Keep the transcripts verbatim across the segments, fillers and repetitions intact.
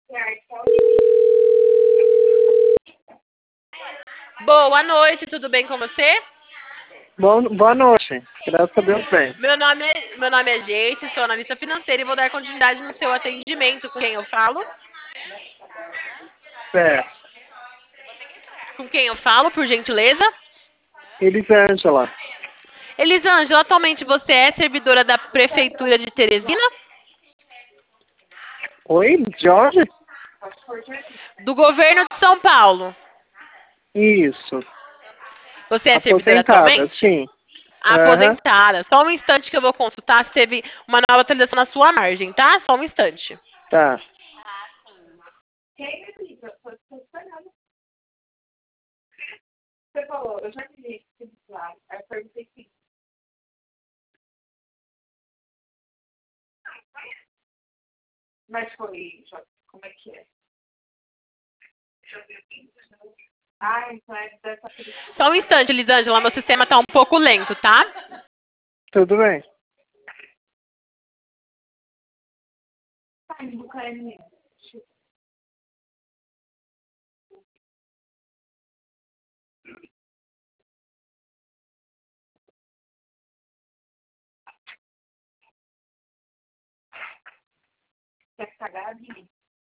Boa noite, tudo bem com você? Bom, boa noite. Graças a Deus bem. Meu nome é, meu nome é Geise, sou analista financeira e vou dar continuidade no seu atendimento. Com quem eu falo? Certo. Com quem eu falo, por gentileza? Elisângela. Elisângela, atualmente você é servidora da Prefeitura de Teresina? Oi, Jorge? Do governo de São Paulo. Isso. Você é servidora Aposentada, atualmente? sim. Aham. Aposentada. Só um instante que eu vou consultar se teve uma nova atualização na sua margem, tá? Só um instante. Tá. Você falou, eu já vi esse lá. Aí eu perguntei se. Mas foi, já- como é que é? Ah, então é dessa película. Só um instante, Elisângela, meu sistema tá um pouco lento, tá? Tudo bem. Tá indo do K M. Quer cagar de mim?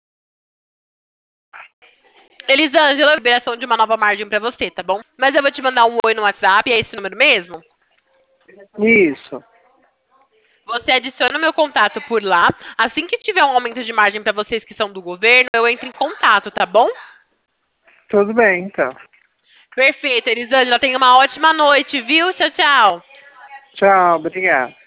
Elisângela, liberação de uma nova margem pra você, tá bom? Mas eu vou te mandar um oi no WhatsApp, é esse número mesmo? Isso. Você adiciona o meu contato por lá. Assim que tiver um aumento de margem pra vocês que são do governo, eu entro em contato, tá bom? Tudo bem, então. Perfeito, Elisângela. Tenha uma ótima noite, viu? Tchau, tchau. Tchau, obrigado.